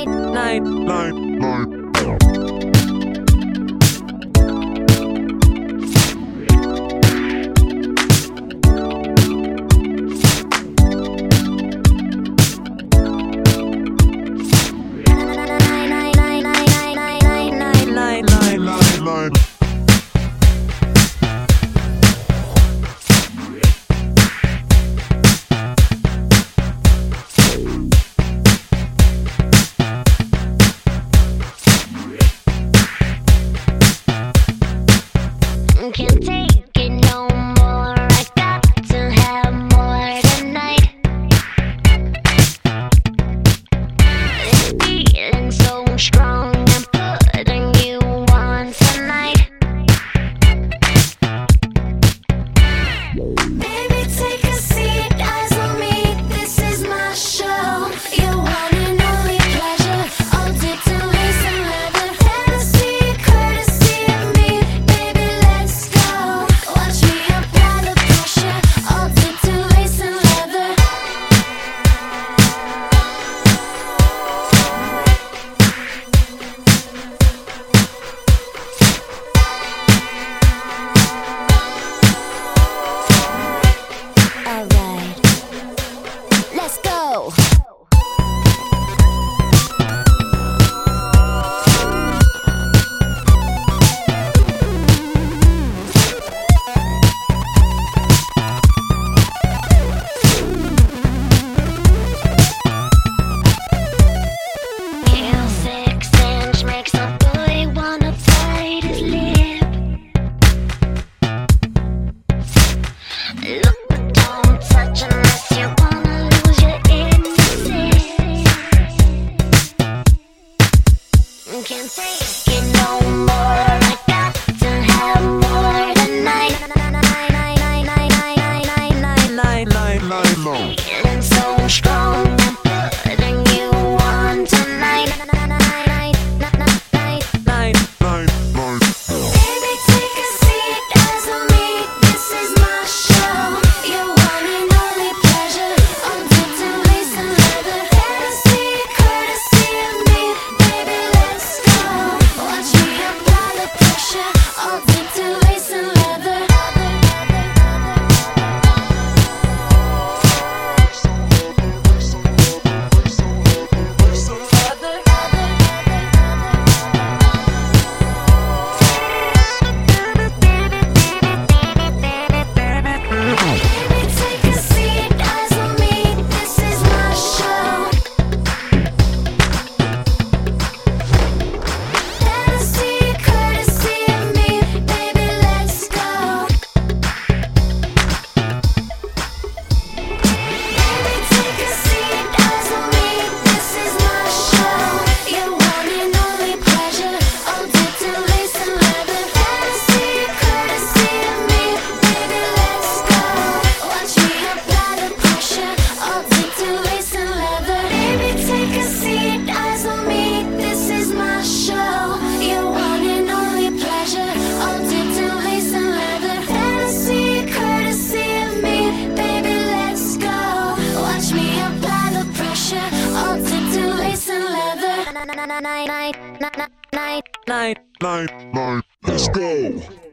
Can't take it no more. I got to have more tonight. This feeling so strong, I'm putting you on tonight. Baby, take a seat, eyes on me. This is my show. Your one and only pleasure. All dipped in lace and leather. Fantasy, courtesy of me. Baby, let's go. Watch me apply the pressure. All dipped in lace and leather. Alright, let's go. Kill 6-inch makes a boy wanna bite his lip. Look, but don't touch unless you wanna lose your innocence. Can't take it no more. I got to have more tonight. Feeling so strong, I'm putting you on tonight. Baby, take a seat, eyes on me. This is my show. Your one and only pleasure. All dipped in lace and leather. Fantasy, courtesy of me. Baby, let's go. Watch me apply the pressure. All dipped in lace and leather. Baby, take a seat, eyes on me. This is my show. Fantasy, courtesy of me. Baby, let's go. Baby, take a seat, eyes on me. This is my show. Your one and only pleasure. All dipped in lace and leather. Fantasy, courtesy of me. Baby, let's go. Watch me apply the pressure. All dipped in lace and leather. Baby, take a seat, eyes on me. This is my show. Your one and only pleasure. All dipped in lace and leather. Fantasy, courtesy of me. Baby, let's go. Watch me apply the pressure. All dipped in lace and leather. Let's go.